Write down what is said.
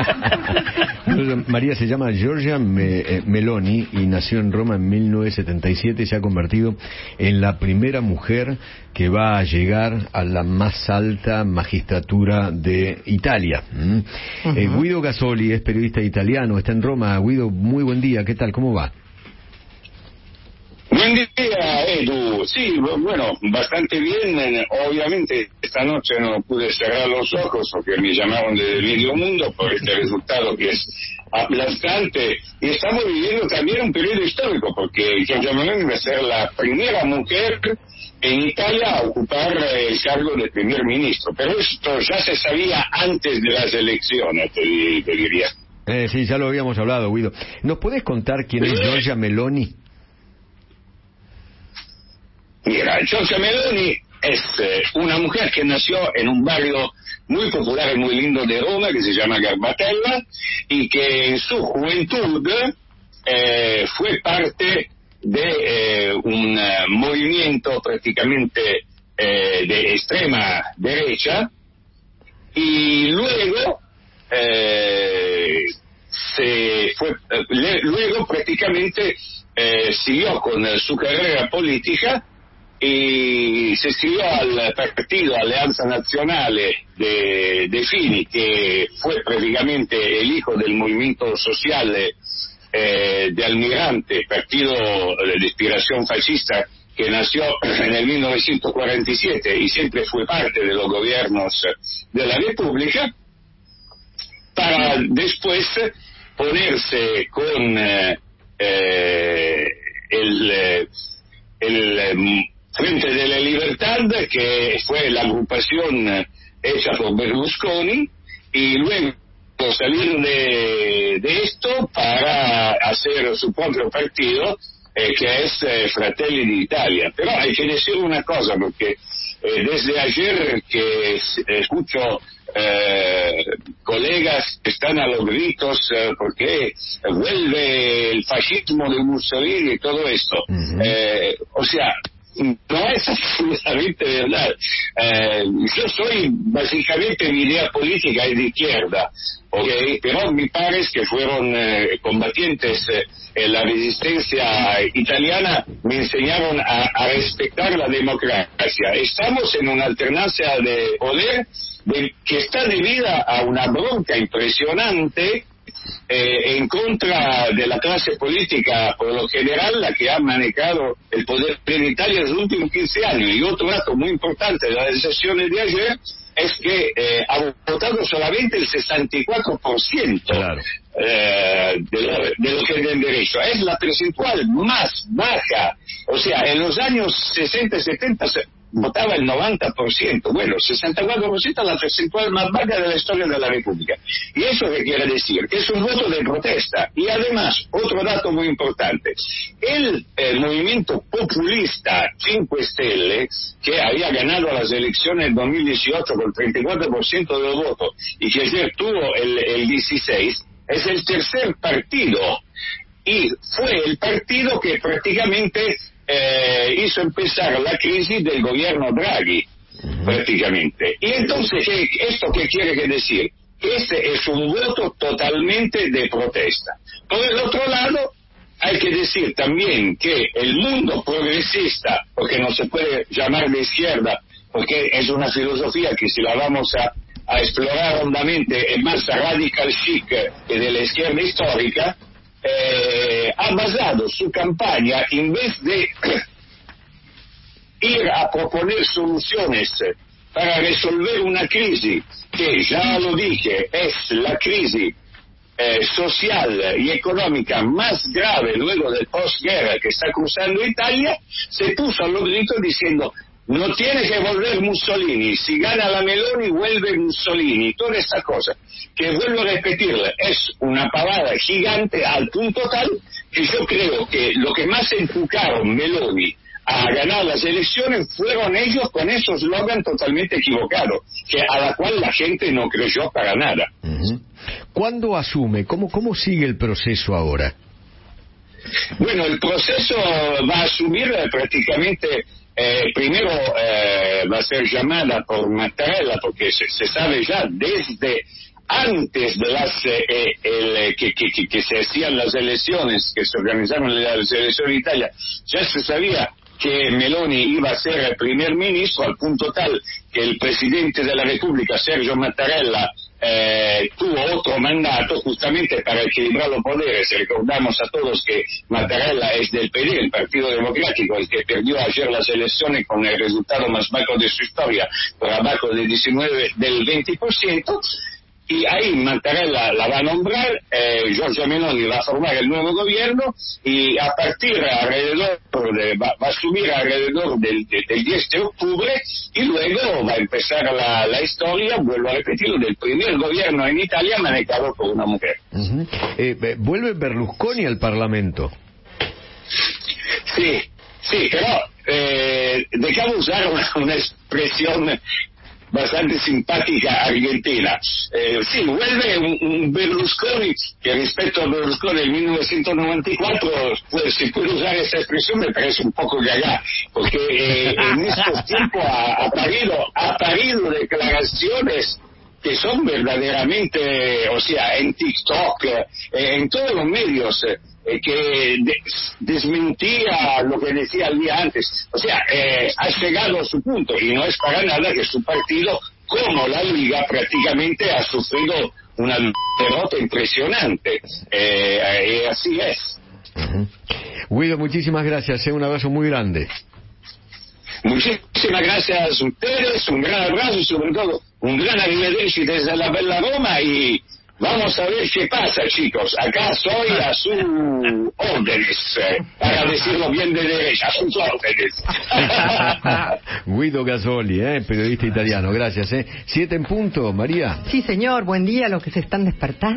María se llama Giorgia Meloni y nació en Roma en 1977 y se ha convertido en la primera mujer que va a llegar a la más alta magistratura de Italia. Guido Gasoli es periodista italiano, está en Roma. Guido, muy buen día, ¿qué tal? ¿Cómo va? Buen día, Edu. Sí, bueno, bastante bien. Obviamente esta noche no pude cerrar los ojos porque me llamaron del medio mundo por este resultado que es aplastante. Y estamos viviendo también un periodo histórico porque Giorgia Meloni va a ser la primera mujer en Italia a ocupar el cargo de primer ministro. Pero esto ya se sabía antes de las elecciones, te diría. Sí, ya lo habíamos hablado, Guido. ¿Nos podés contar quién es Giorgia Meloni? Mira, Giorgia Meloni es una mujer que nació en un barrio muy popular y muy lindo de Roma que se llama Garbatella y que en su juventud fue parte de un movimiento prácticamente de extrema derecha y luego luego prácticamente siguió con su carrera política y se iscribió al partido Alleanza Nazionale de Fini, que fue prácticamente el hijo del movimiento social de Almirante, partido de inspiración fascista que nació en el 1947 y siempre fue parte de los gobiernos de la República, para después ponerse con el Frente de la Libertad, que fue la agrupación hecha por Berlusconi, y luego salir de esto para hacer su propio partido, que es Fratelli d'Italia. Pero hay que decir una cosa, porque desde ayer que escucho colegas que están a los gritos porque vuelve el fascismo de Mussolini y todo esto. O sea, no es absolutamente verdad. Yo soy básicamente, mi idea política es de izquierda, ¿okay? Pero mis padres que fueron combatientes en la resistencia italiana me enseñaron a respetar la democracia. Estamos en una alternancia de poder que está debida a una bronca impresionante en contra de la clase política, por lo general, la que ha manejado el poder en Italia en los últimos 15 años. Y otro dato muy importante de las sesiones de ayer es que ha votado solamente el 64%, claro, de lo que tienen derecho. Es la percentual más baja. O sea, en los años 60 y 70 votaba el 90%, bueno, 64% es la percentual más baja de la historia de la República. ¿Y eso qué quiere decir? Que es un voto de protesta. Y además, otro dato muy importante, el movimiento populista 5 Stelle, que había ganado las elecciones en 2018 con 34% de los votos, y que ayer tuvo el 16%, es el tercer partido, y fue el partido que prácticamente hizo empezar la crisis del gobierno Draghi, prácticamente. Y entonces, ¿esto qué quiere decir? Este es un voto totalmente de protesta. Por el otro lado, hay que decir también que el mundo progresista, porque no se puede llamar de izquierda, porque es una filosofía que si la vamos a explorar hondamente es más radical chic que de la izquierda histórica, ha basado su campaña, en vez de ir a proponer soluciones para resolver una crisis que, ya lo dije, es la crisis social y económica más grave luego del postguerra que está cruzando Italia, se puso a los gritos diciendo: no tiene que volver Mussolini, si gana la Meloni vuelve Mussolini, toda esta cosa, que vuelvo a repetirle, es una pavada gigante al punto tal que yo creo que lo que más empujaron Meloni a ganar las elecciones fueron ellos con esos eslogan totalmente equivocados, a la cual la gente no creyó para nada. ¿Cuándo asume? ¿Cómo sigue el proceso ahora? Bueno, el proceso va a asumir prácticamente... primero va a ser llamada por Mattarella, porque se sabe ya desde antes de que se hacían las elecciones, que se organizaron las elecciones en Italia, ya se sabía que Meloni iba a ser el primer ministro, al punto tal que el presidente de la República, Sergio Mattarella, tuvo otro mandato justamente para equilibrar los poderes. Recordamos a todos que Mattarella es del PD, el Partido Democrático, el que perdió ayer las elecciones con el resultado más bajo de su historia, por abajo del 20%. Y ahí Mattarella la va a nombrar, Giorgia Meloni va a formar el nuevo gobierno y a partir va a subir alrededor del 10 de octubre y luego va a empezar la historia, vuelvo a repetirlo, del primer gobierno en Italia manejado por una mujer. Vuelve Berlusconi al Parlamento. Sí, pero dejamos usar una expresión bastante simpática argentina. Sí, vuelve un Berlusconi que respecto a Berlusconi en 1994, pues si puedo usar esa expresión me parece un poco gaga, porque en estos tiempos ha parido declaraciones que son verdaderamente, o sea, en TikTok, en todos los medios, que desmentía lo que decía el día antes. O sea, ha llegado a su punto y no es para nada que su partido, como la Liga, prácticamente ha sufrido una derrota impresionante. Así es. Guido, muchísimas gracias, un abrazo muy grande. Muchísimas gracias a ustedes, un gran abrazo y sobre todo un gran arrivederci desde la bella Roma y vamos a ver qué pasa, chicos. Acá soy a sus órdenes, para decirlo bien de derecha, a sus órdenes. Guido Gasoli, periodista italiano, gracias. 7 en punto, María. Sí, señor, buen día a los que se están despertando.